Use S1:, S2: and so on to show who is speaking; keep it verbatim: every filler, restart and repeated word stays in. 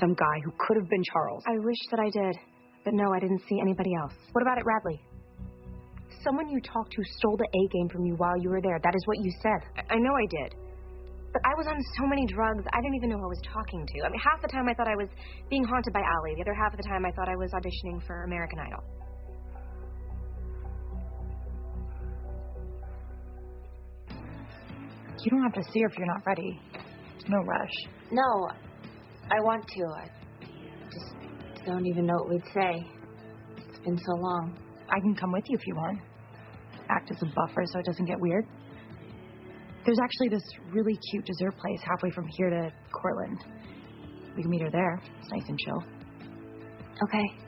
S1: some guy who could have been Charles.
S2: I wish that I did. But no, I didn't see anybody else. What about it, Radley? Someone you talked to stole the A-game from you while you were there. That is what you said. I, I know I did. But I was on so many drugs, I didn't even know who I was talking to. I mean, half the time I thought I was being haunted by Allie. The other half of the time I thought I was auditioning for American Idol.
S3: You don't have to see her if you're not ready. There's no rush.
S2: No, I want to. I just don't even know what we'd say. It's been so long.
S3: I can come with you if you want. Act as a buffer so it doesn't get weird. There's actually this really cute dessert place halfway from here to Cortland. We can meet her there. It's nice and chill.
S2: Okay.